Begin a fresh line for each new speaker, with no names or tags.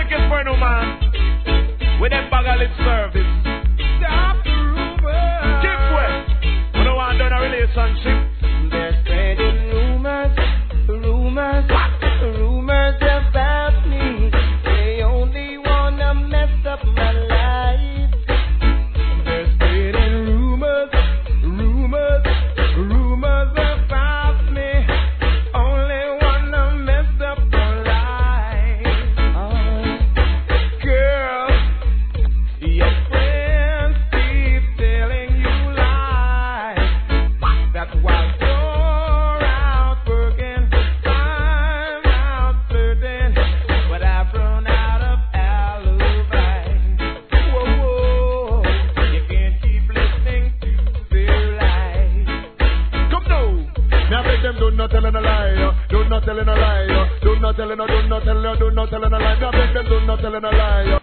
wicked for no man. With them bag of lip service. Stop the rumors. Keep way. We don't want done a relationship.
They're spreading rumors about me. They only wanna mess up my life. They're spreading rumors about me. Only wanna mess up my life. Girl, your friends keep telling you lies. That's why you're out working, I'm out flirting, but I've run out of alibis. Whoa, you can't keep listening to their lies.
Come now.
Me I beg them do not telling a lie, do not telling a lie, do not telling a lie. Me I beg them do not telling a lie.